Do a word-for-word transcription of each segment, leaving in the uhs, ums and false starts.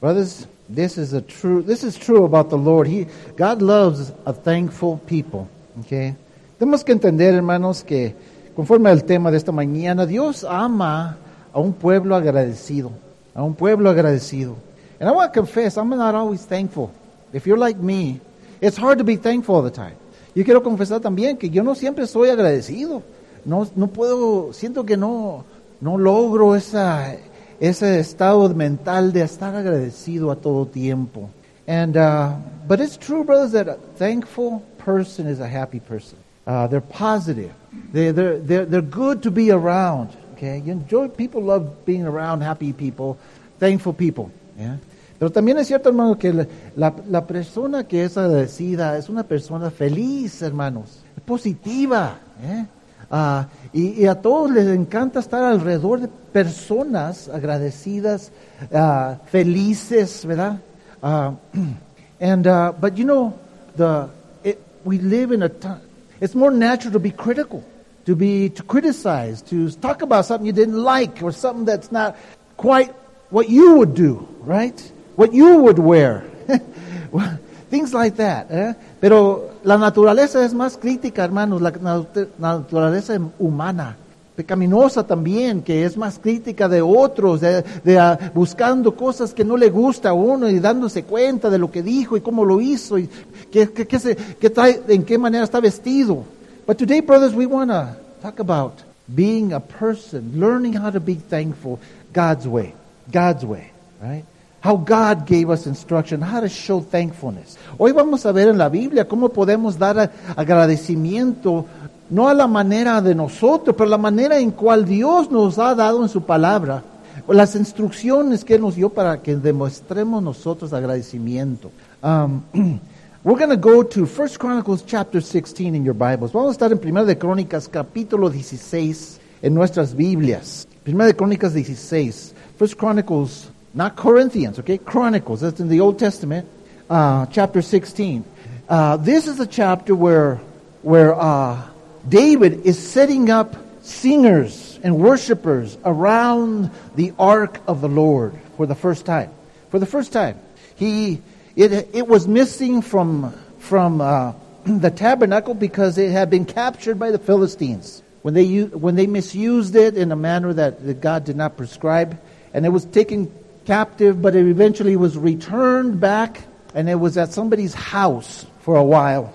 Brothers, this is a true. This is true about the Lord. He, God loves a thankful people. Okay. Tenemos que entender, hermanos, que conforme al tema de esta mañana, Dios ama a un pueblo agradecido, a un pueblo agradecido. And I want to confess, I'm not always thankful. If you're like me, it's hard to be thankful all the time. Yo quiero confesar también que yo no siempre soy agradecido. No, no puedo, siento que no, no logro esa, ese estado mental de estar agradecido a todo tiempo. And, uh, but it's true, brothers, that a thankful person is a happy person. Uh, they're positive. They, they're, they're, they're good to be around. Okay, you enjoy, people love being around happy people, thankful people. Yeah. Pero también es cierto, hermano, que la, la, la persona que es agradecida es una persona feliz, hermanos, positiva. ¿eh? Uh, y, y a todos les encanta estar alrededor de personas agradecidas, uh, felices, ¿verdad? Uh, and uh, but you know, the it, we live in a time. It's more natural to be critical, to be to criticize, to talk about something you didn't like or something that's not quite what you would do, right? What you would wear. Things like that. ¿eh? Pero la naturaleza es más crítica, hermanos, la, la naturaleza humana, pecaminosa también, que es más crítica de otros, de, de uh, buscando cosas que no le gusta a uno y dándose cuenta de lo que dijo y cómo lo hizo y que, que, que se, que trae, en qué manera está vestido. But today, brothers, we want to talk about being a person, learning how to be thankful God's way, God's way, right? How God gave us instruction, how to show thankfulness. Hoy vamos a ver en la Biblia cómo podemos dar agradecimiento, no a la manera de nosotros, pero la manera en cual Dios nos ha dado en su palabra, las instrucciones que Él nos dio para que demostremos nosotros agradecimiento. Um, we're going to go to First Chronicles chapter sixteen in your Bibles. Vamos a estar en Primera de Crónicas capítulo dieciséis en nuestras Biblias. Primera de Crónicas dieciséis. First Chronicles, not Corinthians, okay? Chronicles, that's in the Old Testament, uh, chapter sixteen. Uh, this is a chapter where, where uh, David is setting up singers and worshipers around the ark of the Lord for the first time. For the first time. He, it, it was missing from, from uh, the tabernacle because it had been captured by the Philistines. When they, when they misused it in a manner that, that God did not prescribe. And it was taken captive, but it eventually was returned back, and it was at somebody's house for a while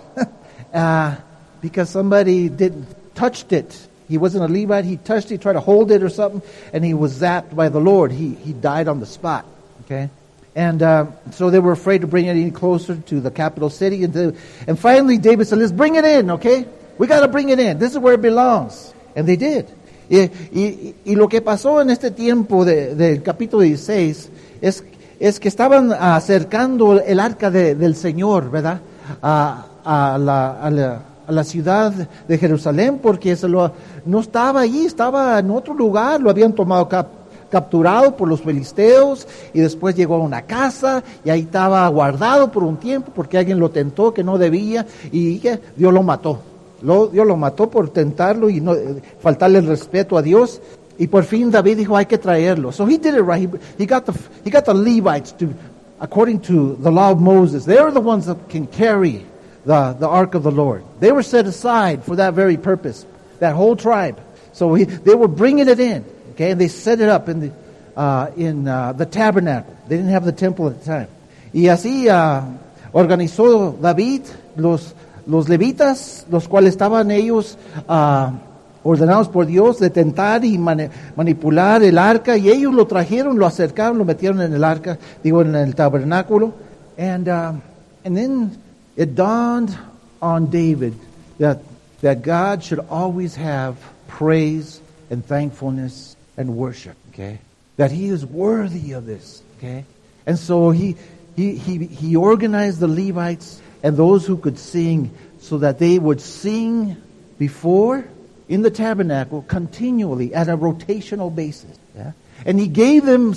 uh, because somebody didn't touched it. He wasn't a Levite. He touched it, tried to hold it or something, and he was zapped by the Lord. He he died on the spot. Okay, and uh, so they were afraid to bring it any closer to the capital city. And to, and finally, David said, "Let's bring it in. Okay, we got to bring it in. This is where it belongs." And they did. Y, y, y lo que pasó en este tiempo del de capítulo dieciséis es, es que estaban acercando el arca de, del Señor, ¿verdad? A, a, la, a, la, a la ciudad de Jerusalén, porque se lo, no estaba allí, estaba en otro lugar, lo habían tomado cap, capturado por los filisteos y después llegó a una casa y ahí estaba guardado por un tiempo porque alguien lo tentó que no debía y que Dios lo mató. Lo, Dios lo mató por tentarlo y no, faltarle el respeto a Dios. Y por fin David dijo, hay que traerlo. So he did it right. He, he, got the, he got the Levites to, according to the law of Moses, they're the ones that can carry the, the ark of the Lord. They were set aside for that very purpose, that whole tribe. So he, they were bringing it in, okay, and they set it up in the, uh, in uh, the tabernacle. They didn't have the temple at the time. Y así uh, organizó David los Los levitas, los cuales estaban ellos uh, ordenados por Dios de tentar y mani- manipular el arca, y ellos lo trajeron, lo acercaron, lo metieron en el arca, digo, en el tabernáculo. And uh, and then it dawned on David that that God should always have praise and thankfulness and worship, okay? That He is worthy of this, okay? And so he he he he organized the Levites and those who could sing, so that they would sing before in the tabernacle continually at a rotational basis. Yeah? And he gave them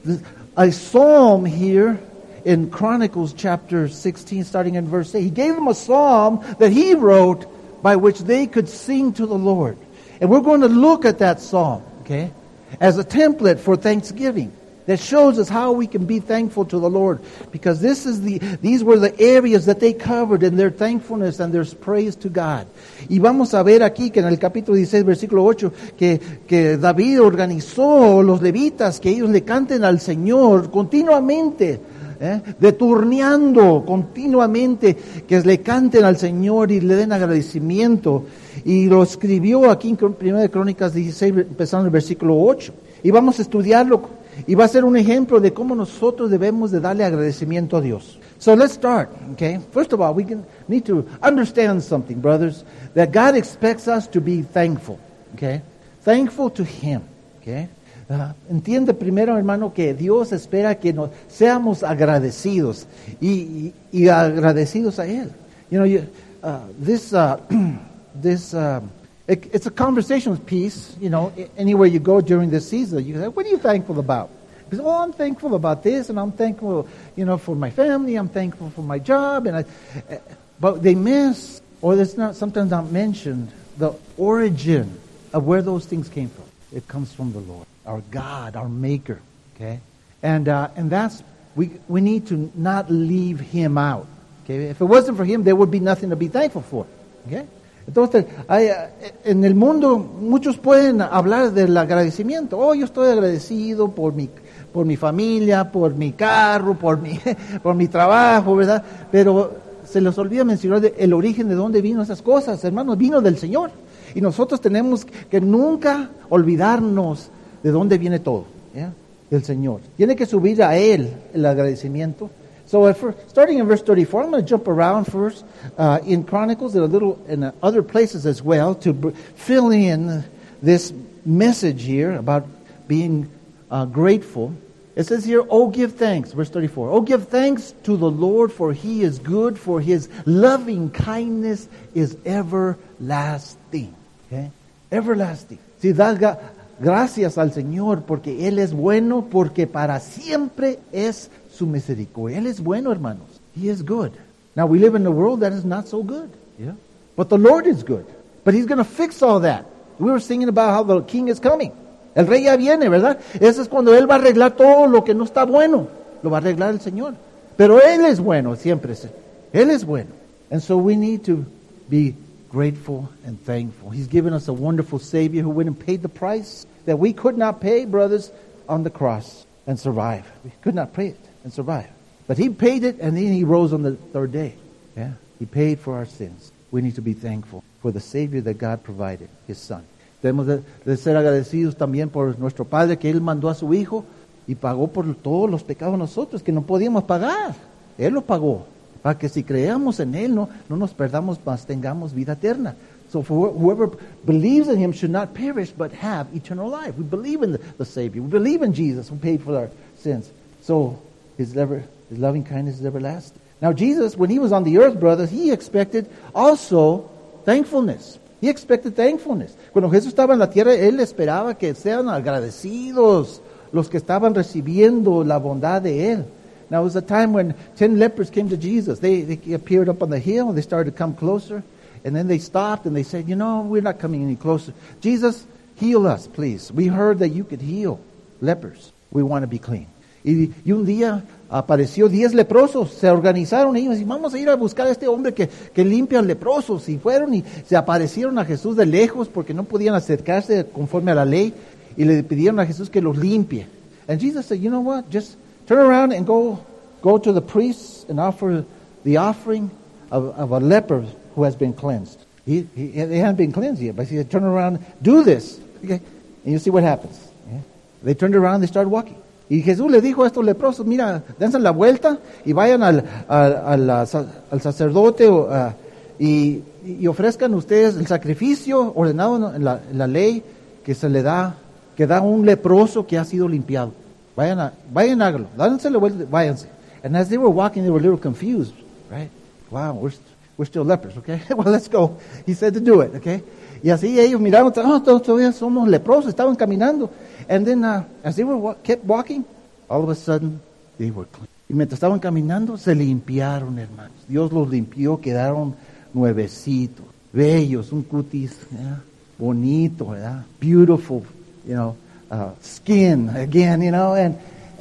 a psalm here in Chronicles chapter sixteen, starting in verse eight. He gave them a psalm that he wrote by which they could sing to the Lord. And we're going to look at that psalm, okay, as a template for thanksgiving. that shows us how we can be thankful to the Lord. Because this is the, these were the areas that they covered in their thankfulness and their praise to God. Y vamos a ver aquí que en el capítulo dieciséis, versículo ocho, que, que David organizó los levitas que ellos le canten al Señor continuamente. ¿Eh? Deturneando continuamente, que le canten al Señor y le den agradecimiento. Y lo escribió aquí en Primera de Crónicas dieciséis, empezando en el versículo ocho. Y vamos a estudiarlo. Y va a ser un ejemplo de cómo nosotros debemos de darle agradecimiento a Dios. So let's start, okay? First of all, we can, need to understand something, brothers, that God expects us to be thankful, okay? Thankful to Him, okay? Uh, entiende primero, hermano, que Dios espera que nos seamos agradecidos y, y, y agradecidos a Él. You know, you, uh, this, uh, this, uh, it, it's a conversational piece. You know, anywhere you go during this season, you say, "What are you thankful about?" Because, "Oh, I'm thankful about this, and I'm thankful, you know, for my family. I'm thankful for my job." And I, uh, but they miss, or it's not sometimes not mentioned, the origin of where those things came from. It comes from the Lord, our God, our Maker. Okay, and uh, and that's we we need to not leave Him out. Okay, if it wasn't for Him, there would be nothing to be thankful for. Okay, entonces hay, en el mundo muchos pueden hablar del agradecimiento. Oh, yo estoy agradecido por mi por mi familia, por mi carro, por mi por mi trabajo, ¿verdad? Pero se les olvida mencionar de, el origen de dónde vino esas cosas, hermanos, vino del Señor. Y nosotros tenemos que nunca olvidarnos de dónde viene todo, ¿ya? Del Señor. Tiene que subir a Él el agradecimiento. So, if we're, starting in verse thirty-four, I'm going to jump around first uh, in Chronicles and a little in uh, other places as well to b- fill in this message here about being uh, grateful. It says here, "Oh, give thanks," verse thirty-four. "Oh, give thanks to the Lord, for He is good, for His loving kindness is everlasting." Okay? Everlasting. Si das ga- gracias al Señor porque Él es bueno, porque para siempre es su misericordia. Él es bueno, hermanos. He is good. Now we live in a world that is not so good. Yeah. But the Lord is good. But He's going to fix all that. We were singing about how the King is coming. El Rey ya viene, ¿verdad? Eso es cuando Él va a arreglar todo lo que no está bueno. Lo va a arreglar el Señor. Pero Él es bueno, siempre. Él es bueno. And so we need to be grateful and thankful. He's given us a wonderful Savior who went and paid the price that we could not pay, brothers, on the cross and survive. We could not pay it and survive. But He paid it, and then He rose on the third day. Yeah, He paid for our sins. We need to be thankful for the Savior that God provided, His Son. Debemos de, de ser agradecidos también por nuestro Padre, que Él mandó a su Hijo y pagó por todos los pecados de nosotros que no podíamos pagar. Él lo pagó. Para que si creamos en Él, no, no nos perdamos, mas tengamos vida eterna. So for whoever believes in Him should not perish, but have eternal life. We believe in the, the Savior. We believe in Jesus who paid for our sins. So His, ever, his loving kindness is everlasting. Now Jesus, when He was on the earth, brothers, He expected also thankfulness. He expected thankfulness. Cuando Jesús estaba en la tierra, Él esperaba que sean agradecidos los que estaban recibiendo la bondad de Él. Now, it was a time when ten lepers came to Jesus. They, they appeared up on the hill, and they started to come closer. And then they stopped, and they said, "You know, we're not coming any closer. Jesus, heal us, please. We heard that you could heal lepers. We want to be clean." Y, y un día apareció diez leprosos. Se organizaron ellos y vamos a ir a buscar a este hombre que, que limpia leprosos. Y fueron y se aparecieron a Jesús de lejos porque no podían acercarse conforme a la ley. Y le pidieron a Jesús que los limpie. And Jesus said, "You know what? Just turn around and go go to the priests and offer the offering of, of a leper who has been cleansed." He, he, they haven't been cleansed yet, but he said, "Turn around, do this." Okay? And you see what happens. Yeah? They turned around, they started walking. Y Jesús le dijo a estos leprosos, mira, dense la vuelta y vayan al, al, al, al sacerdote uh, y, y ofrezcan ustedes el sacrificio ordenado en la, en la ley que se le da, que da un leproso que ha sido limpiado. Vayan a, vayan a hágalo, dense la vuelta, váyanse. And as they were walking, they were a little confused, right? Wow, we're, we're still lepers, okay? Well, let's go. He said to do it, okay? Y así ellos miraron, oh, todavía somos leprosos, estaban caminando. And then, uh, as they were kept walking, all of a sudden, they were clean. Y mientras estaban caminando, se limpiaron, hermanos. Dios los limpió, quedaron nuevecitos, bellos, un cutis, yeah, bonito, ¿verdad? Beautiful, you know, uh, skin again, you know, and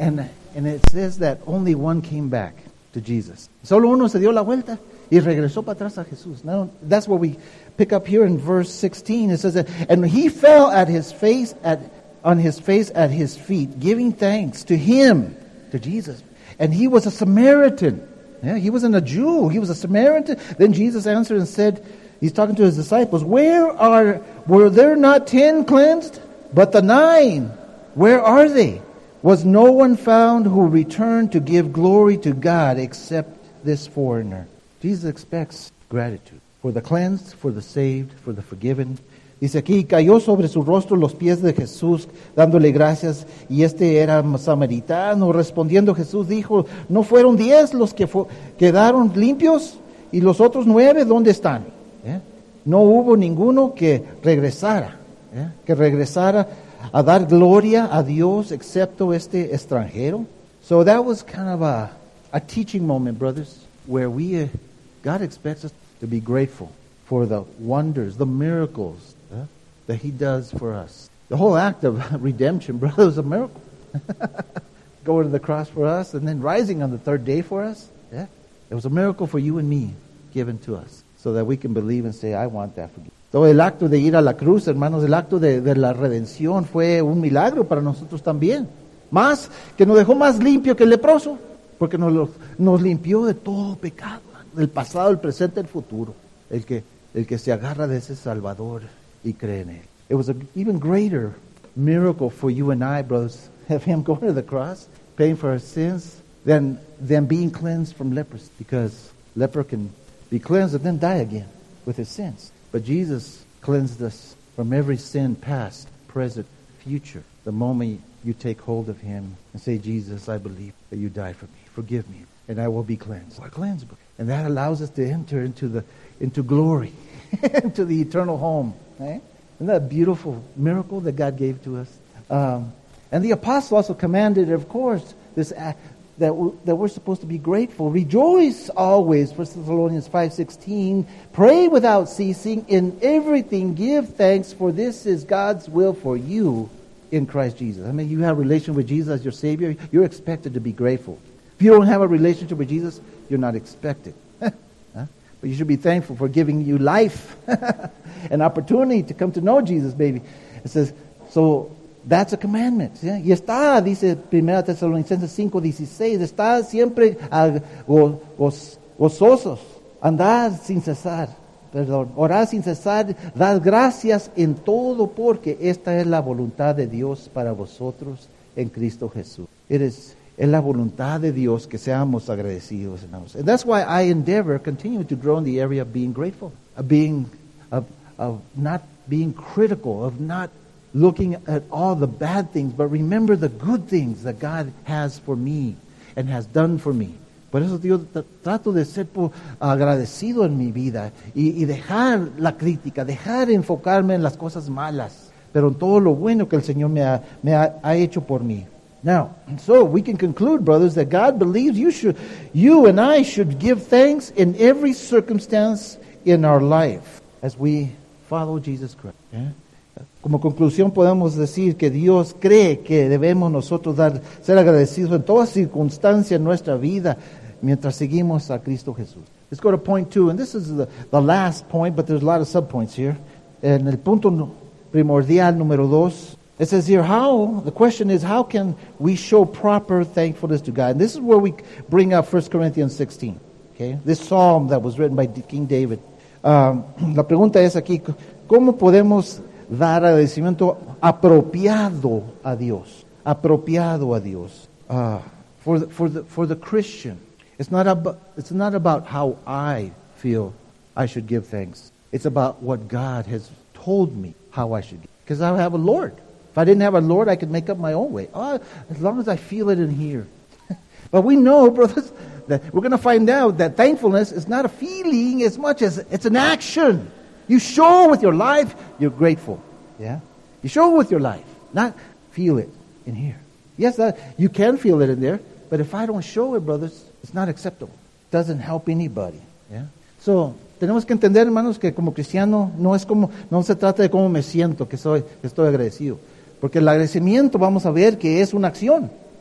and, and it says that only one came back to Jesus. Solo uno se dio la vuelta y regresó para atrás a Jesús. Now, that's what we pick up here in verse sixteen. It says that, and he fell at his face at on his face at his feet, giving thanks to him, to Jesus. And he was a Samaritan. Yeah, he wasn't a Jew. He was a Samaritan. Then Jesus answered and said, he's talking to his disciples, where are, were there not ten cleansed? But the nine, where are they? Was no one found who returned to give glory to God except this foreigner? Jesus expects gratitude for the cleansed, for the saved, for the forgiven. Dice aquí, cayó sobre su rostro los pies de Jesús, dándole gracias, y este era samaritano. Respondiendo Jesús dijo, ¿no fueron diez los que fu- quedaron limpios? ¿Y los otros nueve dónde están? ¿Eh? No hubo ninguno que regresara, ¿eh? que regresara a dar gloria a Dios, excepto este extranjero. So that was kind of a, a teaching moment, brothers, where we, uh, God expects us to be grateful for the wonders, the miracles uh, that He does for us. The whole act of redemption, brother, is a miracle. Going to the cross for us and then rising on the third day for us. Yeah, it was a miracle for you and me given to us so that we can believe and say, I want that forgiveness. Todo el acto de ir a la cruz, hermanos, el acto de, de la redención fue un milagro para nosotros también. Más, que nos dejó más limpio que el leproso, porque nos, lo, nos limpió de todo pecado, del pasado, el presente, el futuro. El que, el que se agarra de ese Salvador y cree en Él. It was an even greater miracle for you and I, brothers, have Him go to the cross, paying for our sins, than, than being cleansed from leprosy. Because leper can be cleansed and then die again with his sins. But Jesus cleansed us from every sin, past, present, future. The moment you take hold of Him and say, Jesus, I believe that you died for me. Forgive me, and I will be cleansed. We're cleansed. And that allows us to enter into the into glory, into the eternal home. Eh? Isn't that a beautiful miracle that God gave to us? Um, and the apostle also commanded, of course, this uh, that we're, that we're supposed to be grateful. Rejoice always, First Thessalonians five sixteen. Pray without ceasing. In everything give thanks, for this is God's will for you in Christ Jesus. I mean, you have a relation with Jesus as your Savior, you're expected to be grateful. If you don't have a relationship with Jesus, you're not expected. Huh? But you should be thankful for giving you life, an opportunity to come to know Jesus, baby. It says, so that's a commandment. ¿Sí? Y está, dice Primera Tesalonicenses cinco dieciséis, está siempre uh, go, goz, gozosos, andad sin cesar, perdón, orad sin cesar, dad gracias en todo, porque esta es la voluntad de Dios para vosotros en Cristo Jesús. It is Es la voluntad de Dios que seamos agradecidos. And that's why I endeavor, continue to grow in the area of being grateful, of being, of, of not being critical, of not looking at all the bad things, but remember the good things that God has for me and has done for me. Por eso yo trato de ser agradecido en mi vida y, y dejar la crítica, dejar enfocarme en las cosas malas, pero en todo lo bueno que el Señor me ha, me ha, ha hecho por mí. Now, so we can conclude, brothers, that God believes you should, you and I should give thanks in every circumstance in our life as we follow Jesus Christ. ¿Eh? Como conclusión podemos decir que Dios cree que debemos nosotros dar, ser agradecidos en toda circunstancia en nuestra vida mientras seguimos a Cristo Jesús. Let's go to point two, and this is the, the last point, but there's a lot of subpoints here. En el punto primordial número dos, it says here, how, the question is, how can we show proper thankfulness to God? And this is where we bring up First Corinthians sixteen, okay? This psalm that was written by King David. Um, la pregunta es aquí, ¿cómo podemos dar agradecimiento apropiado a Dios? Apropiado a Dios. Uh, for, the, for, the, for the Christian, it's not, about, it's not about how I feel I should give thanks. It's about what God has told me how I should give. Because I have a Lord. If I didn't have a Lord, I could make up my own way. Oh, as long as I feel it in here. But we know, brothers, that we're going to find out that thankfulness is not a feeling as much as it's an action. You show with your life you're grateful. Yeah? You show with your life, not feel it in here. Yes, that, you can feel it in there, but if I don't show it, brothers, it's not acceptable. It doesn't help anybody. Yeah? So, tenemos que entender, hermanos, que como cristiano no es como, no se trata de cómo me siento, que soy, que estoy agradecido. Porque el agradecimiento vamos a ver que es una acción.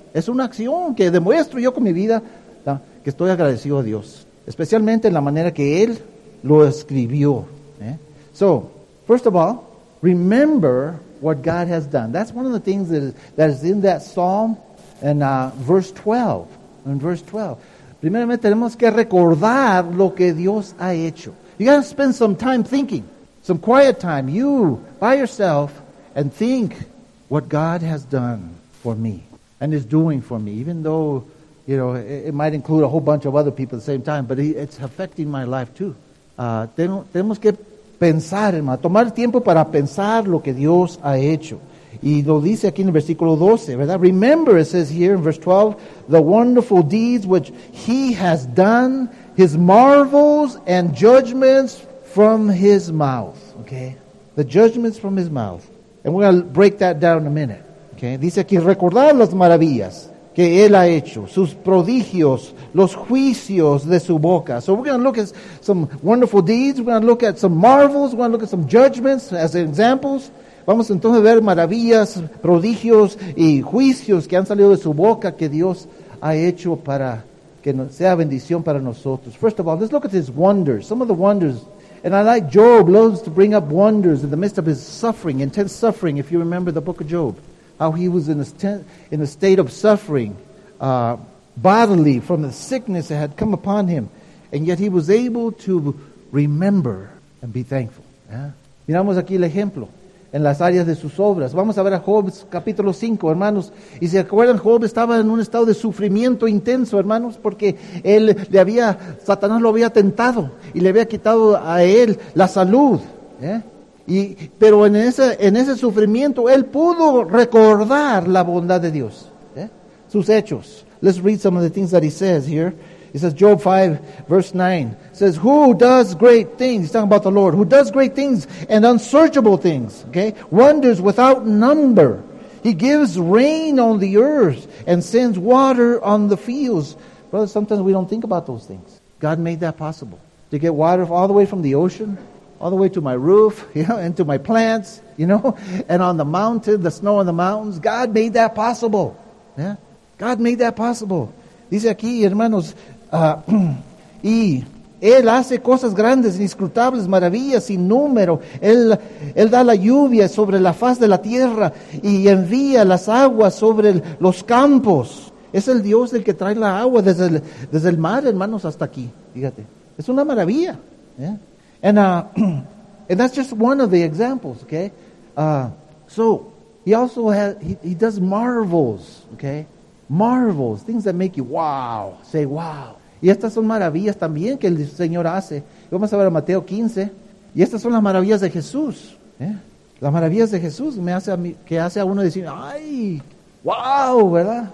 Es una acción que demuestro yo con mi vida, ¿tá? Que estoy agradecido a Dios, especialmente en la manera que Él lo escribió. ¿eh? So, first of all, remember what God has done. That's one of the things that is, that is in that psalm in uh, verse twelve. In verse twelve. Primeramente tenemos que recordar lo que Dios ha hecho. You got to spend some time thinking, some quiet time, you by yourself, and think what God has done for me and is doing for me, even though, you know, it, it might include a whole bunch of other people at the same time, but it, it's affecting my life too. Uh, ten, tenemos que pensar, hermano, tomar tiempo para pensar lo que Dios ha hecho. Y lo dice aquí en el versículo doce, ¿verdad? Remember, it says here in verse twelve, the wonderful deeds which He has done, His marvels and judgments from His mouth. Okay? The judgments from His mouth. And we're going to break that down in a minute. Okay? Dice aquí, recordar las maravillas que Él ha hecho, sus prodigios, los juicios de su boca. So we're going to look at some wonderful deeds, we're going to look at some marvels, we're going to look at some judgments as examples. Vamos entonces a ver maravillas, prodigios y juicios que han salido de su boca que Dios ha hecho para que sea bendición para nosotros. First of all, let's look at His wonders, some of the wonders. And I like Job loves to bring up wonders in the midst of his suffering, intense suffering, if you remember the book of Job. How he was in a, st- in a state of suffering, uh, bodily, from the sickness that had come upon him. And yet he was able to remember and be thankful. ¿eh? Miramos aquí el ejemplo en las áreas de sus obras. Vamos a ver a Job capítulo cinco, hermanos. Y si se acuerdan, Job estaba en un estado de sufrimiento intenso, hermanos, porque él le había, Satanás lo había tentado y le había quitado a él la salud. ¿eh? Y, pero en ese, en ese sufrimiento él pudo recordar la bondad de Dios, ¿eh? sus hechos. Let's read some of the things that he says here. He says, Job five, verse nine, says, who does great things? He's talking about the Lord. Who does great things and unsearchable things, okay? Wonders without number. He gives rain on the earth and sends water on the fields. Brothers, sometimes we don't think about those things. God made that possible. To get water all the way from the ocean, all the way to my roof, you know, and to my plants, you know, and on the mountain, the snow on the mountains. God made that possible. Yeah? God made that possible. Dice aquí, hermanos, Uh, y Él hace cosas grandes, inescrutables, maravillas sin número. Él, Él da la lluvia sobre la faz de la tierra y envía las aguas sobre el, los campos. Es el Dios el que trae la agua desde el, desde el mar, hermanos, hasta aquí. Fíjate, es una maravilla. Yeah? And, uh, and that's just one of the examples, okay? Uh, so, he also has, he, he does marvels, okay? Marvels, things that make you wow, say wow. Y estas son maravillas también que el Señor hace. Vamos a ver a Mateo quince. Y estas son las maravillas de Jesús. ¿eh? Las maravillas de Jesús me hace a mí, que hace a uno decir, ay, wow, ¿verdad?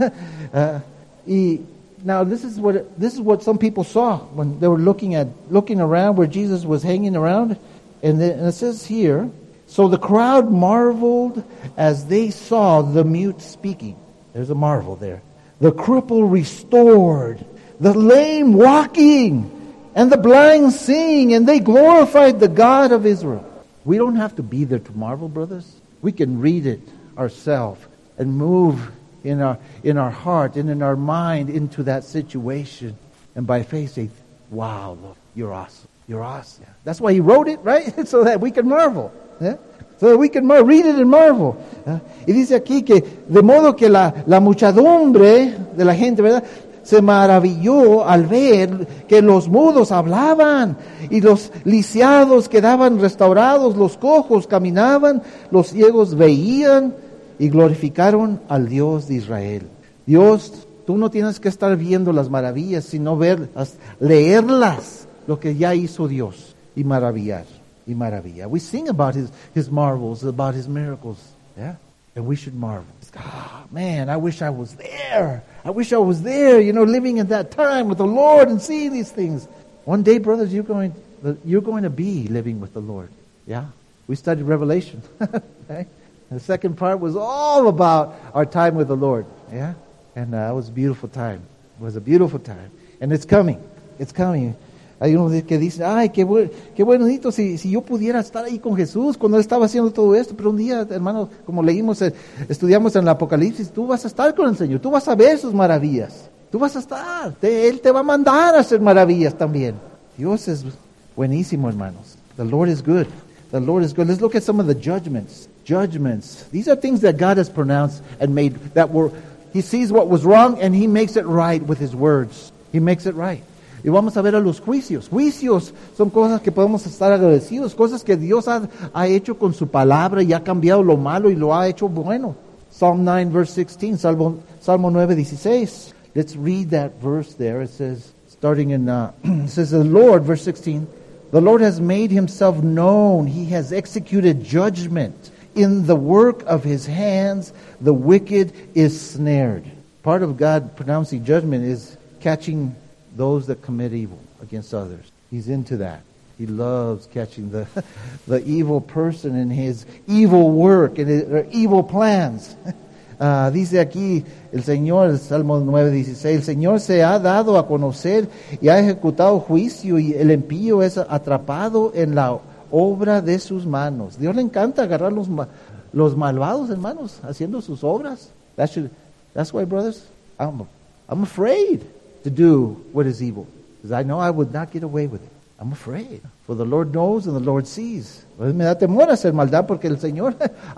uh, y now this is what this is what some people saw when they were looking at looking around where Jesus was hanging around, and, then, and it says here, so the crowd marveled as they saw the mute speaking. There's a marvel there. The cripple restored, the lame walking, and the blind seeing, and they glorified the God of Israel. We don't have to be there to marvel, brothers. We can read it ourselves and move in our in our heart and in our mind into that situation. And by faith say, wow, Lord, you're awesome. You're awesome. That's why he wrote it, right? So that we can marvel. Yeah? So that we can mar- read it and marvel. ¿eh? Y dice aquí que de modo que la, la muchedumbre de la gente, ¿verdad?, se maravilló al ver que los mudos hablaban y los lisiados quedaban restaurados, los cojos caminaban, los ciegos veían y glorificaron al Dios de Israel. Dios, tú no tienes que estar viendo las maravillas, sino verlas, leerlas, lo que ya hizo Dios y maravillar. Y maravilla. We sing about his, his marvels, about his miracles. Yeah? And we should marvel. Ah, man, I wish I was there. I wish I was there, you know, living in that time with the Lord and seeing these things. One day, brothers, you're going, you're going to be living with the Lord. Yeah? We studied Revelation. Okay? The second part was all about our time with the Lord. Yeah? And uh, it was a beautiful time. It was a beautiful time. And it's coming. It's coming. Hay unos que dicen, ay, qué, bu qué bonito si, si yo pudiera estar ahí con Jesús cuando Él estaba haciendo todo esto. Pero un día, hermano, como leímos, eh, estudiamos en el Apocalipsis, tú vas a estar con el Señor, tú vas a ver sus maravillas. Tú vas a estar, te, Él te va a mandar a hacer maravillas también. Dios es buenísimo, hermanos. The Lord is good. The Lord is good. Let's look at some of the judgments. Judgments. These are things that God has pronounced and made that were, He sees what was wrong and He makes it right with His words. He makes it right. Y vamos a ver a los juicios. Juicios son cosas que podemos estar agradecidos, cosas que Dios ha, ha hecho con su palabra y ha cambiado lo malo y lo ha hecho bueno. Psalm nine verse sixteen, Salmo, Salmo nueve dieciséis. Let's read that verse there. It says, starting in, uh, it says, the Lord, verse sixteen, the Lord has made Himself known. He has executed judgment. In the work of His hands, the wicked is snared. Part of God pronouncing judgment is catching those that commit evil against others. He's into that. He loves catching the the evil person in his evil work and his evil plans. Uh, dice aquí el Señor, el Salmo nueve dieciséis, el Señor se ha dado a conocer y ha ejecutado juicio y el impío es atrapado en la obra de sus manos. Dios le encanta agarrar los, los malvados, hermanos, haciendo sus obras. That should, that's why, brothers, I'm, I'm afraid to do what is evil, because I know I would not get away with it. I'm afraid, for the Lord knows and the Lord sees. Pues me da temor hacer maldad porque el Señor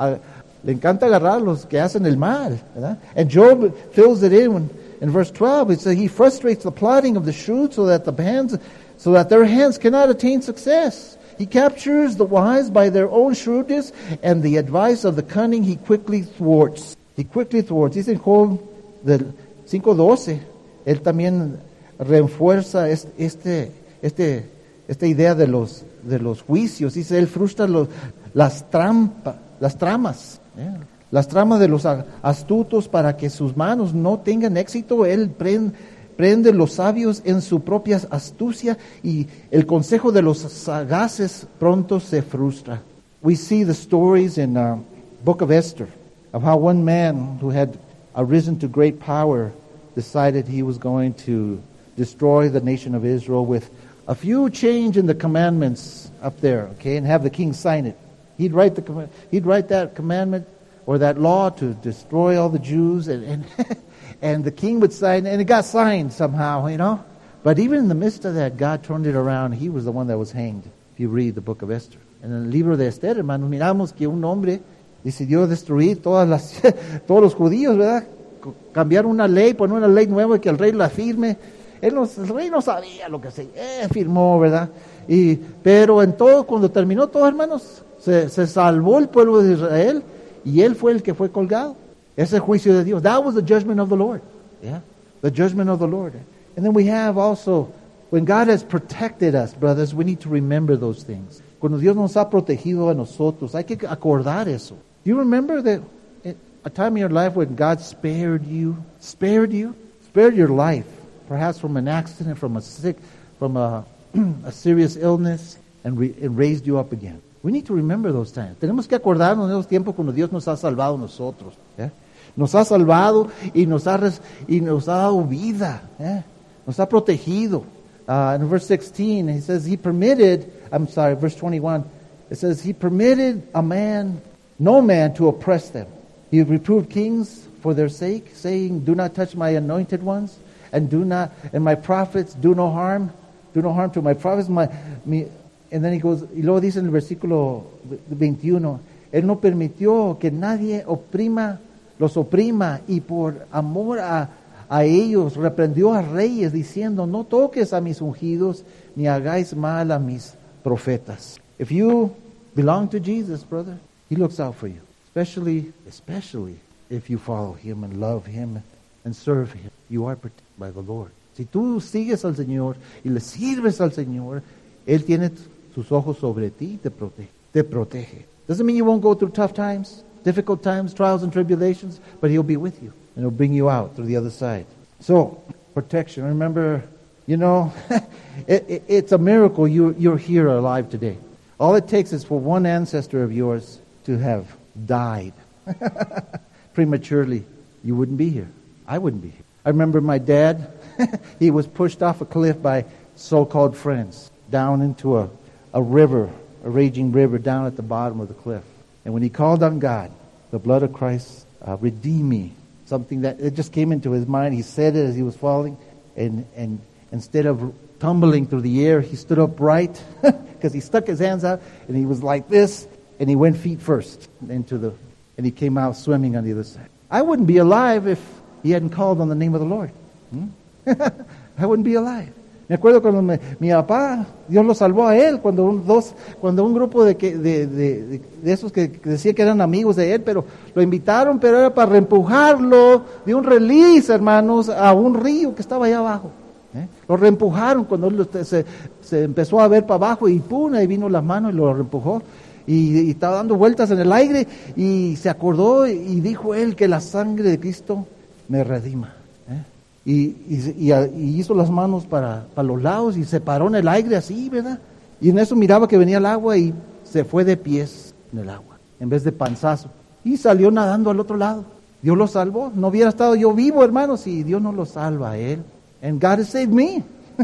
le encanta agarrar a los que hacen el mal, ¿verdad? And Job fills it in when, in verse twelve. It says He frustrates the plotting of the shrewd so that the hands, so that their hands cannot attain success. He captures the wise by their own shrewdness, and the advice of the cunning He quickly thwarts. He quickly thwarts. Dice en Job del cinco doce. Él también refuerza este, este, esta idea de los, de los juicios. Dice, Él frustra los, las trampas, las tramas, yeah. las tramas de los astutos para que sus manos no tengan éxito. Él prende, prende los sabios en su propia astucia y el consejo de los sagaces pronto se frustra. We see the stories in the uh, book of Esther of how one man who had arisen to great power decided he was going to destroy the nation of Israel with a few change in the commandments up there, okay, and have the king sign it. He'd write the he'd write that commandment or that law to destroy all the Jews, and and, and the king would sign, and it got signed somehow, you know. But even in the midst of that, God turned it around. He was the one that was hanged. If you read the book of Esther, en el libro de Esther, hermanos, miramos que un hombre decidió destruir todas las todos los judíos, ¿verdad? Cambiar una ley, poner una ley nueva y que el rey la firme. Él no, el rey no sabía lo que se eh, firmó, ¿verdad? Y, pero en todo, cuando terminó todo, hermanos, se, se salvó el pueblo de Israel y él fue el que fue colgado. Ese es el juicio de Dios. That was the judgment of the Lord. Yeah, the judgment of the Lord. And then we have also, when God has protected us, brothers, we need to remember those things. Cuando Dios nos ha protegido a nosotros, hay que acordar eso. Do you remember that? A time in your life when God spared you, spared you, spared your life, perhaps from an accident, from a sick, from a, a serious illness, and, re, and raised you up again. We need to remember those times. Tenemos que acordarnos de esos tiempos cuando Dios nos ha salvado a nosotros. ¿eh? Nos ha salvado y nos ha, res, y nos ha dado vida. ¿eh? Nos ha protegido. Uh, in verse sixteen, he says, He permitted, I'm sorry, verse twenty-one, it says, He permitted a man, no man, to oppress them. He reproved kings for their sake, saying, do not touch my anointed ones, and do not, and my prophets do no harm, do no harm to my prophets. My, mi, and then he goes, y luego dice en el versículo veintiuno, Él no permitió que nadie oprima, los oprima, y por amor a, a ellos reprendió a reyes, diciendo, no toques a mis ungidos, ni hagáis mal a mis profetas. If you belong to Jesus, brother, He looks out for you. Especially, especially if you follow Him and love Him and serve Him. You are protected by the Lord. Si tú sigues al Señor y le sirves al Señor, Él tiene sus ojos sobre ti y te protege. Te protege. Doesn't mean you won't go through tough times, difficult times, trials and tribulations, but He'll be with you and He'll bring you out through the other side. So, protection. Remember, you know, it, it, it's a miracle you, you're here alive today. All it takes is for one ancestor of yours to have died prematurely. You wouldn't be here. I wouldn't be here. I remember my dad, he was pushed off a cliff by so-called friends down into a, a river, a raging river down at the bottom of the cliff. And when he called on God, the blood of Christ uh, redeemed me. Something that it just came into his mind. He said it as he was falling, and and instead of tumbling through the air, he stood upright because he stuck his hands out and he was like this, and he went feet first into the, and he came out swimming on the other side. I wouldn't be alive if he hadn't called on the name of the Lord. Hmm? I wouldn't be alive. Me acuerdo cuando me, mi papá, Dios lo salvó a él, cuando un, dos, cuando un grupo de, que, de, de, de, de esos que, que decía que eran amigos de él, pero lo invitaron, pero era para reempujarlo de un release, hermanos, a un río que estaba allá abajo. ¿Eh? Lo reempujaron cuando él se, se empezó a ver para abajo y pum, ahí vino las manos y lo reempujó. Y, y estaba dando vueltas en el aire y se acordó y dijo él que la sangre de Cristo me redima. ¿Eh? Y, y, y, y hizo las manos para, para los lados y se paró en el aire así, ¿verdad? Y en eso miraba que venía el agua y se fue de pies en el agua, en vez de panzazo. Y salió nadando al otro lado. Dios lo salvó. No hubiera estado yo vivo, hermanos, si Dios no lo salva a él. And God has saved me.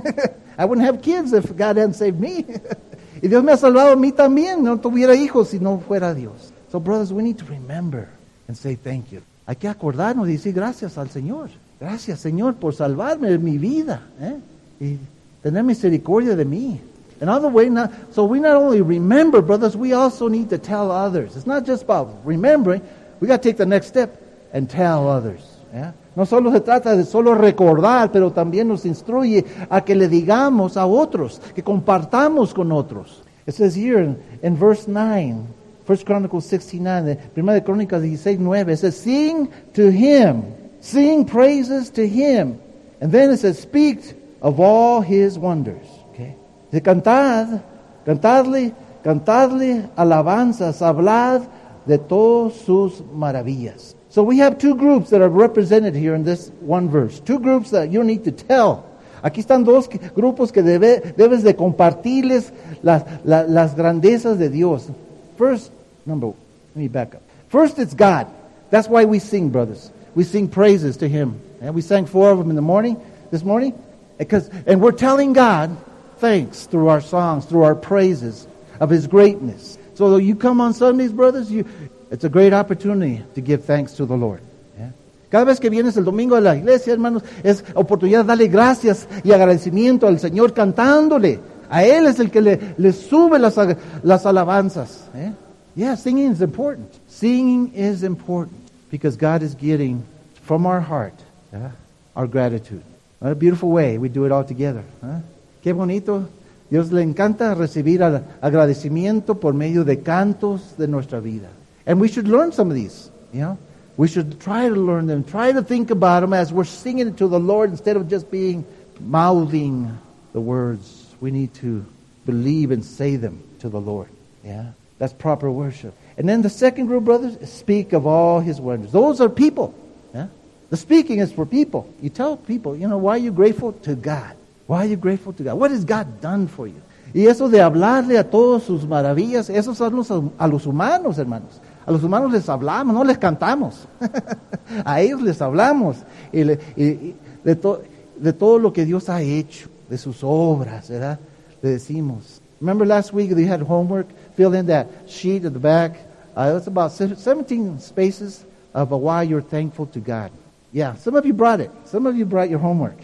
I wouldn't have kids if God hadn't saved me. Y Dios me ha salvado a mí también. No tuviera hijos si no fuera Dios. So brothers, we need to remember and say thank you. Hay que acordarnos y decir gracias al Señor. Gracias, Señor, por salvarme de mi vida. ¿eh? Y tener misericordia de mí. Another way, not, so we not only remember, brothers, we also need to tell others. It's not just about remembering. We got to take the next step and tell others. ¿eh? No solo se trata de solo recordar, pero también nos instruye a que le digamos a otros, que compartamos con otros. It says here in, in verse nine, First Chronicles sixteen nine, Primera de Crónicas dieciséis nueve, it says, sing to him, sing praises to him. And then it says, speak of all his wonders. Okay? De cantad, cantadle, cantadle alabanzas, hablad de todas sus maravillas. So we have two groups that are represented here in this one verse. Two groups that you need to tell. Aquí están dos grupos que debe, debes de compartirles las, las, las grandezas de Dios. First, number, let me back up. First, it's God. That's why we sing, brothers. We sing praises to Him. And we sang four of them in the morning, this morning. Because, and we're telling God thanks through our songs, through our praises of His greatness. So you come on Sundays, brothers, you... It's a great opportunity to give thanks to the Lord. Yeah? Cada vez que vienes el domingo a la iglesia, hermanos, es oportunidad de darle gracias y agradecimiento al Señor cantándole. A Él es el que le, le sube las, las alabanzas. Yeah? yeah, singing is important. Singing is important because God is getting from our heart yeah, our gratitude. What a beautiful way we do it all together. Huh? Qué bonito. Dios le encanta recibir agradecimiento por medio de cantos de nuestra vida. And we should learn some of these, you know. We should try to learn them, try to think about them as we're singing it to the Lord instead of just being mouthing the words. We need to believe and say them to the Lord. Yeah, that's proper worship. And then the second group, brothers, is speak of all His wonders. Those are people. Yeah? The speaking is for people. You tell people, you know, why are you grateful to God? Why are you grateful to God? What has God done for you? Y eso de hablarle a todas sus maravillas, esos son los, a los humanos, hermanos. A los humanos les hablamos, no les cantamos. A ellos les hablamos. Y, le, y, y de, to, de todo lo que Dios ha hecho, de sus obras, ¿verdad? Le decimos. Remember last week they had homework? Fill in that sheet at the back. Uh, it's about seventeen spaces of uh, why you're thankful to God. Yeah, some of you brought it. Some of you brought your homework.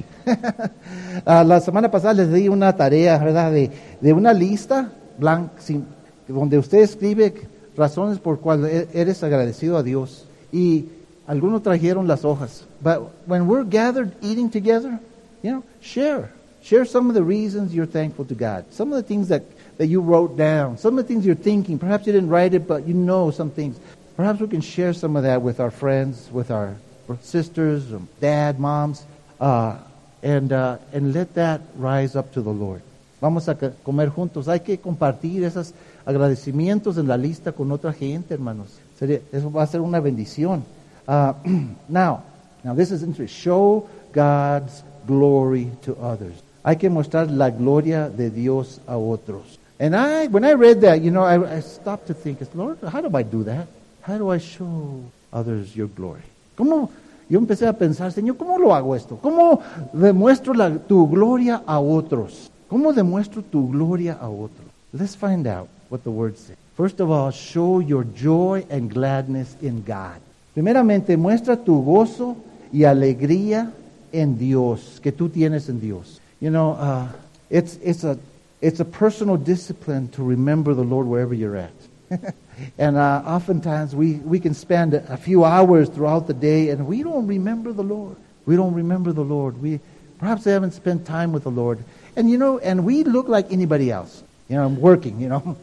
uh, la semana pasada les di una tarea, ¿verdad? De, de una lista blanca, sin, donde usted escribe razones por cuales eres agradecido a Dios. Y algunos trajeron las hojas. But when we're gathered eating together, you know, share. Share some of the reasons you're thankful to God. Some of the things that, that you wrote down. Some of the things you're thinking. Perhaps you didn't write it, but you know some things. Perhaps we can share some of that with our friends, with our sisters, dad, moms, uh, and, uh, and let that rise up to the Lord. Vamos a comer juntos. Hay que compartir esos agradecimientos en la lista con otra gente, hermanos. Eso va a ser una bendición. Uh, now, now this is interesting. Show God's glory to others. Hay que mostrar la gloria de Dios a otros. And I, when I read that, you know, I, I stopped to think, Lord, how do I do that? How do I show others your glory? ¿Cómo? Yo empecé a pensar, Señor, ¿cómo lo hago esto? ¿Cómo demuestro la, tu gloria a otros? ¿Cómo demuestro tu gloria a otro? Let's find out what the word says. First of all, show your joy and gladness in God. Primeramente, muestra tu gozo y alegría en Dios, que tú tienes en Dios. You know, uh, it's it's a it's a personal discipline to remember the Lord wherever you're at. And uh, oftentimes we, we can spend a few hours throughout the day and we don't remember the Lord. We don't remember the Lord. We perhaps they haven't spent time with the Lord. And you know, and we look like anybody else. You know, I'm working, you know.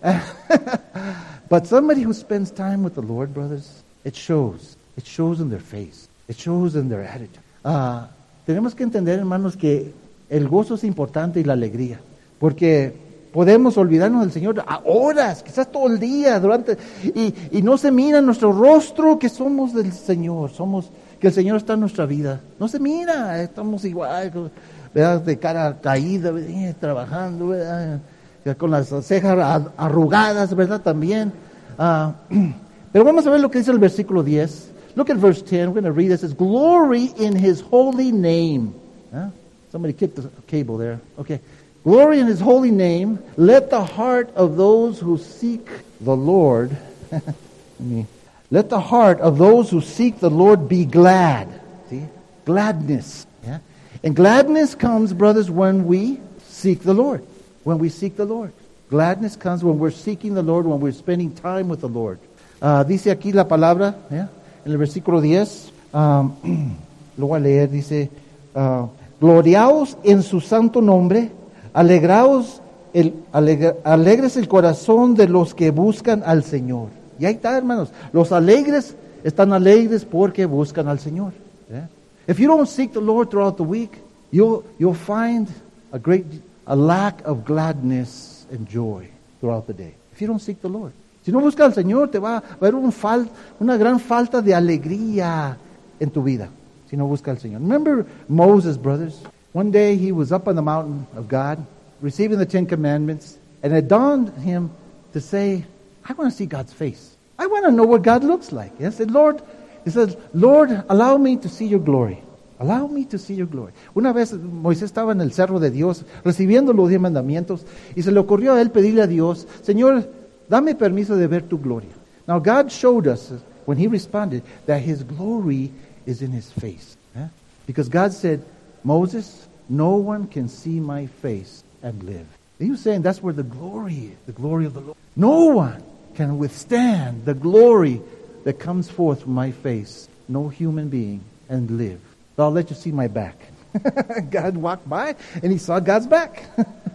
But somebody who spends time with the Lord, brothers, it shows. It shows in their face. It shows in their attitude. Uh, tenemos que entender, hermanos, que el gozo es importante y la alegría. Porque podemos olvidarnos del Señor a horas, quizás todo el día, durante y, y no se mira en nuestro rostro que somos del Señor, somos que el Señor está en nuestra vida. No se mira, estamos igual, ¿verdad? De cara caída, ¿verdad? Trabajando, ¿verdad? Con las cejas arrugadas, ¿verdad? También. Uh, pero vamos a ver lo que dice el versículo diez. Look at verse ten. We're going to read this. It says, glory in His holy name. Huh? Somebody kicked the cable there. Okay. Glory in His holy name. Let the heart of those who seek the Lord, let the heart of those who seek the Lord be glad. See? Gladness. Yeah? And gladness comes, brothers, when we seek the Lord. When we seek the Lord. Gladness comes when we're seeking the Lord, when we're spending time with the Lord. Uh, dice aquí la palabra, yeah? En el versículo diez, um, lo voy a leer, dice, uh, gloriaos en su santo nombre, alegraos, el, alegre, alegres el corazón de los que buscan al Señor. Y ahí está, hermanos, los alegres están alegres porque buscan al Señor. Yeah? If you don't seek the Lord throughout the week, you'll, you'll find a great, a lack of gladness and joy throughout the day. If you don't seek the Lord. Si no buscas al Señor, te va a haber un fal, una gran falta de alegría en tu vida. Si no buscas al Señor. Remember Moses, brothers? One day he was up on the mountain of God, receiving the Ten Commandments, and it dawned on him to say, I want to see God's face. I want to know what God looks like. He said, Lord, he said, Lord, allow me to see your glory. Allow me to see your glory. Una vez Moisés estaba en el cerro de Dios, recibiendo los diez mandamientos, y se le ocurrió a él pedirle a Dios, Señor, dame permiso de ver tu gloria. Now God showed us, when He responded, that His glory is in His face. Eh? Because God said, Moses, no one can see my face and live. He was saying that's where the glory is, the glory of the Lord. No one can withstand the glory that comes forth from my face, no human being, and live. So I'll let you see my back. God walked by and He saw God's back.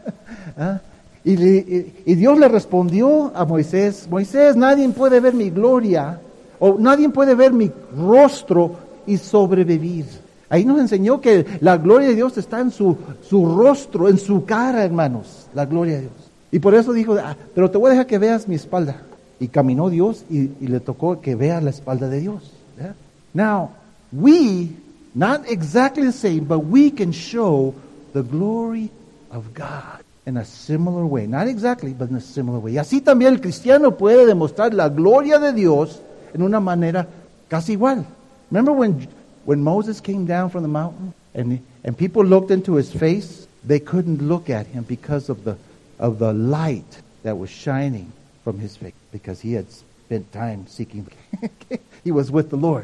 ¿Ah? Y, le, y Dios le respondió a Moisés, Moisés, nadie puede ver mi gloria, o nadie puede ver mi rostro y sobrevivir. Ahí nos enseñó que la gloria de Dios está en su, su rostro, en su cara, hermanos, la gloria de Dios. Y por eso dijo, ah, pero te voy a dejar que veas mi espalda. Y caminó Dios y, y le tocó que vea la espalda de Dios. Yeah? Now, we, not exactly the same, but we can show the glory of God. In a similar way. Not exactly, but in a similar way. Y así también el cristiano puede demostrar la gloria de Dios en una manera casi igual. Remember when when Moses came down from the mountain and and people looked into his face, they couldn't look at him because of the of the light that was shining from his face, because he had spent time seeking. He was with the Lord.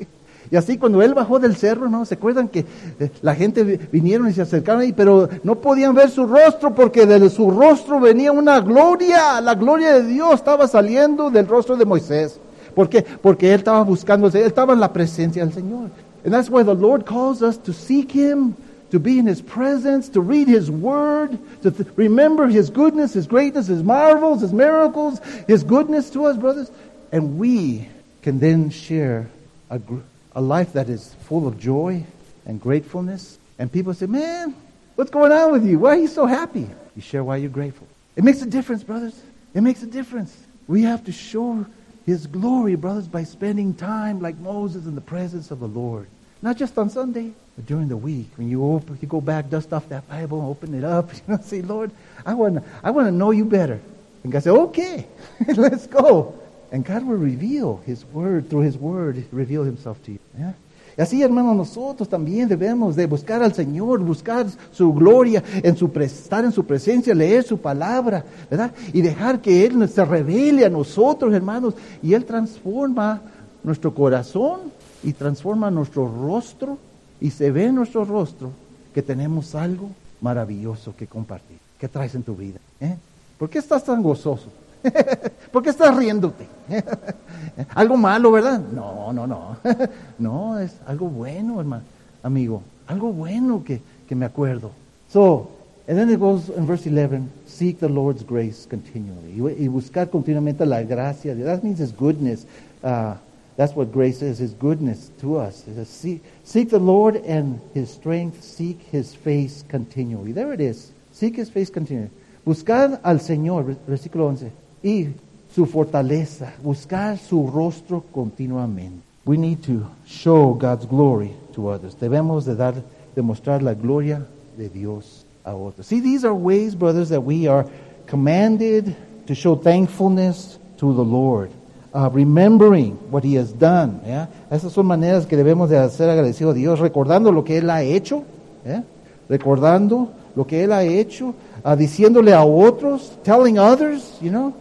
Y así cuando él bajó del cerro, ¿no? ¿Se acuerdan que la gente vinieron y se acercaron ahí, pero no podían ver su rostro porque de su rostro venía una gloria, la gloria de Dios estaba saliendo del rostro de Moisés. ¿Por qué? Porque él estaba buscando, él estaba en la presencia del Señor. And that's why the Lord calls us to seek Him, to be in His presence, to read His Word, to th- remember His goodness, His greatness, His marvels, His miracles, His goodness to us, brothers. And we can then share a gr- a life that is full of joy and gratefulness. And people say, man, what's going on with you? Why are you so happy? You share why you're grateful. It makes a difference, brothers. It makes a difference. We have to show His glory, brothers, by spending time like Moses in the presence of the Lord. Not just on Sunday, but during the week. When you open, you go back, dust off that Bible, open it up, you know, say, Lord, I want to I want to know you better. And God said, okay, let's go. And God will reveal His Word, through His Word, reveal Himself to you. Yeah? Y así, hermanos, nosotros también debemos de buscar al Señor, buscar su gloria, en su pre- estar en su presencia, leer su palabra, ¿verdad? Y dejar que Él se revele a nosotros, hermanos, y Él transforma nuestro corazón y transforma nuestro rostro, y se ve en nuestro rostro que tenemos algo maravilloso que compartir. ¿Qué traes en tu vida? ¿Eh? ¿Por qué estás tan gozoso? ¿Por qué estás riéndote? Algo malo, ¿verdad? No, no, no. No, es algo bueno, hermano, amigo. Algo bueno que, que me acuerdo. So, and then it goes in verse eleven, seek the Lord's grace continually. Y, y buscar continuamente la gracia. That means His goodness. Uh, that's what grace is, His goodness to us. It says, seek, seek the Lord and His strength, seek His face continually. There it is. Seek His face continually. Buscar al Señor, versículo once. Y su fortaleza, buscar su rostro continuamente. We need to show God's glory to others. Debemos de dar, demostrar la gloria de Dios a otros. See, these are ways, brothers, that we are commanded to show thankfulness to the Lord. Uh, remembering what He has done. ¿Yeah? Esas son maneras que debemos de hacer agradecido a Dios, recordando lo que Él ha hecho. ¿Yeah? Recordando lo que Él ha hecho, uh, diciéndole a otros, telling others, you know,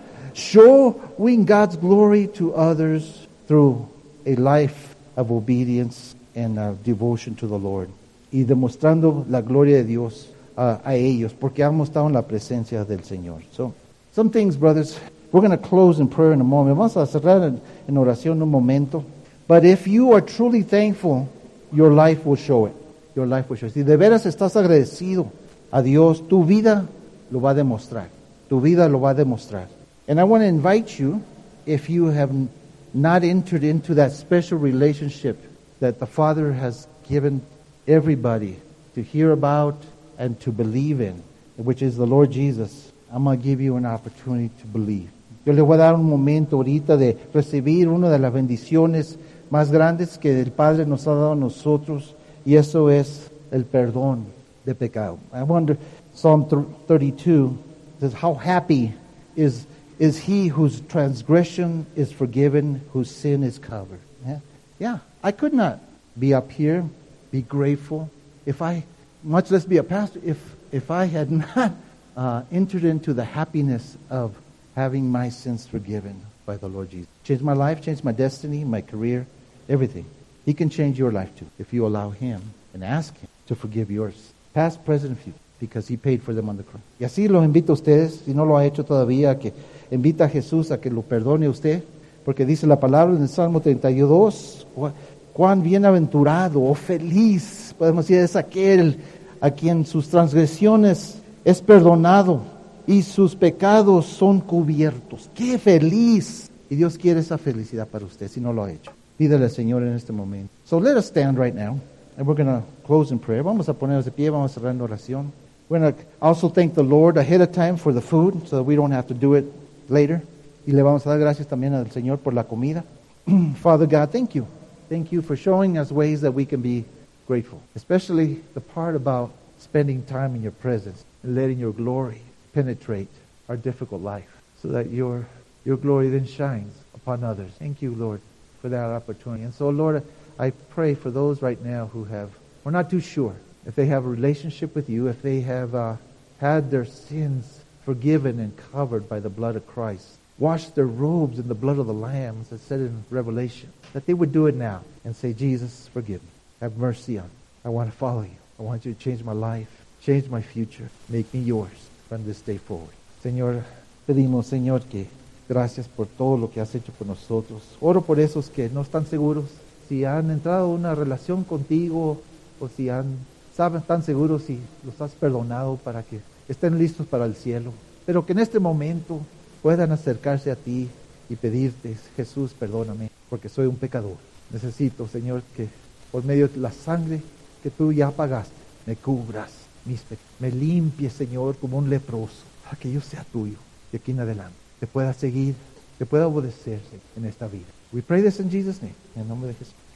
showing God's glory to others through a life of obedience and uh, devotion to the Lord. Y demostrando la gloria de Dios uh, a ellos, porque hemos estado en la presencia del Señor. So, some things, brothers, we're going to close in prayer in a moment. Vamos a cerrar en, en oración un momento. But if you are truly thankful, your life will show it. Your life will show it. Si de veras estás agradecido a Dios, tu vida lo va a demostrar. Tu vida lo va a demostrar. And I want to invite you, if you have not entered into that special relationship that the Father has given everybody to hear about and to believe in, which is the Lord Jesus, I'm going to give you an opportunity to believe. Yo le voy a dar un momento ahorita de recibir una de las bendiciones más grandes que el Padre nos ha dado a nosotros, y eso es el perdón de pecado. I wonder, Psalm thirty-two says, how happy is is he whose transgression is forgiven, whose sin is covered. Yeah, yeah. I could not be up here, be grateful, if I, much less be a pastor, if if I had not uh, entered into the happiness of having my sins forgiven by the Lord Jesus. Changed my life, changed my destiny, my career, everything. He can change your life too if you allow Him and ask Him to forgive yours, past, present, and future, because He paid for them on the cross. Y así los invito a ustedes, si no lo ha hecho todavía, que invita a Jesús a que lo perdone a usted, porque dice la palabra en el Salmo treinta y dos, cuán bienaventurado o feliz, podemos decir, es aquel a quien sus transgresiones es perdonado y sus pecados son cubiertos. ¡Qué feliz! Y Dios quiere esa felicidad para usted, si no lo ha hecho. Pídele al Señor en este momento. So let us stand right now, and we're going to close in prayer. Vamos a ponernos de pie, vamos a cerrar en oración. We're going to also thank the Lord ahead of time for the food, so that we don't have to do it later. Y le vamos a dar gracias también al Señor por la comida. Father God, thank you. Thank you for showing us ways that we can be grateful, especially the part about spending time in your presence and letting your glory penetrate our difficult life so that your your glory then shines upon others. Thank you, Lord, for that opportunity. And so, Lord, I pray for those right now who have, we're not too sure if they have a relationship with you, if they have uh, had their sins forgiven and covered by the blood of Christ, washed their robes in the blood of the Lamb, as it said in Revelation, that they would do it now and say, Jesus, forgive me. Have mercy on me. I want to follow you. I want you to change my life, change my future, make me yours from this day forward. Señor, pedimos, Señor, que gracias por todo lo que has hecho por nosotros. Oro por esos que no están seguros si han entrado en una relación contigo o si han, saben, están seguros si los has perdonado para que estén listos para el cielo. Pero que en este momento puedan acercarse a ti y pedirte, Jesús, perdóname, porque soy un pecador. Necesito, Señor, que por medio de la sangre que tú ya pagaste, me cubras mis pecados, me limpies, Señor, como un leproso, para que yo sea tuyo de aquí en adelante, te pueda seguir, te pueda obedecer en esta vida. We pray this in Jesus' name, en el nombre de Jesús.